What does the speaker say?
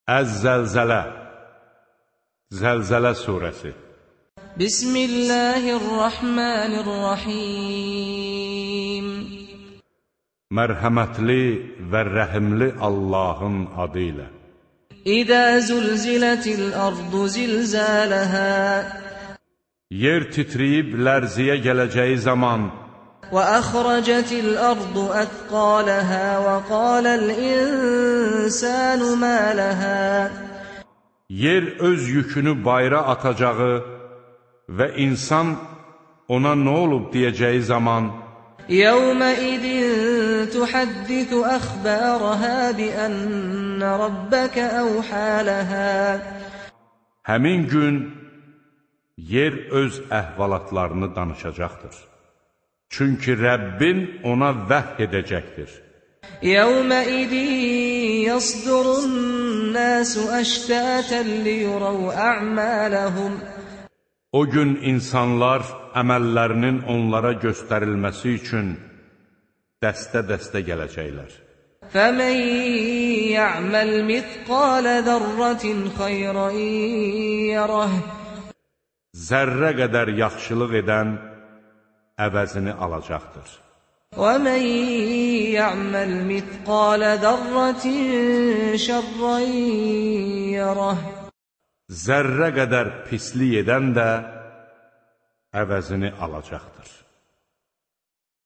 Əz-Zəlzələ Zəlzələ surəsi. Bismillahirrahmanirrahim. Mərhəmətli və rəhimli Allahın adı ilə. İzə zülzilətil ardu zilzələhə. Yer titriyib lərziyə gələcəyi zaman. Və əxrəcətil ardu əthqaləhə və qaləl insanu mə ləhə. Yer öz yükünü bayra atacağı və insan ona nə olub deyəcəyi zaman. Yevməidin tuhaddisu əxbərəhə biənnə rabbəkə əvhə ləhə. Həmin gün yer öz əhvalatlarını danışacaqdır. Çünki Rəbbin ona vəhy edəcəkdir. Yevməidin yasdurun nəsu əştətən liyurav ə'mələhum. O gün insanlar əməllərinin onlara göstərilməsi üçün dəstə-dəstə gələcəklər. فَمَنْ يَعْمَلْ مِثْقَالَ ذَرَّةٍ خَيْرًا يَرَهُ. Zərrə qədər yaxşılıq edən əvəzini alacaqdır. وَمَنْ يَعْمَلْ مِثْقَالَ ذَرَّةٍ شَرًّا يَرَهُ. Zərrə qədər pislik edən də əvəzini alacaqdır.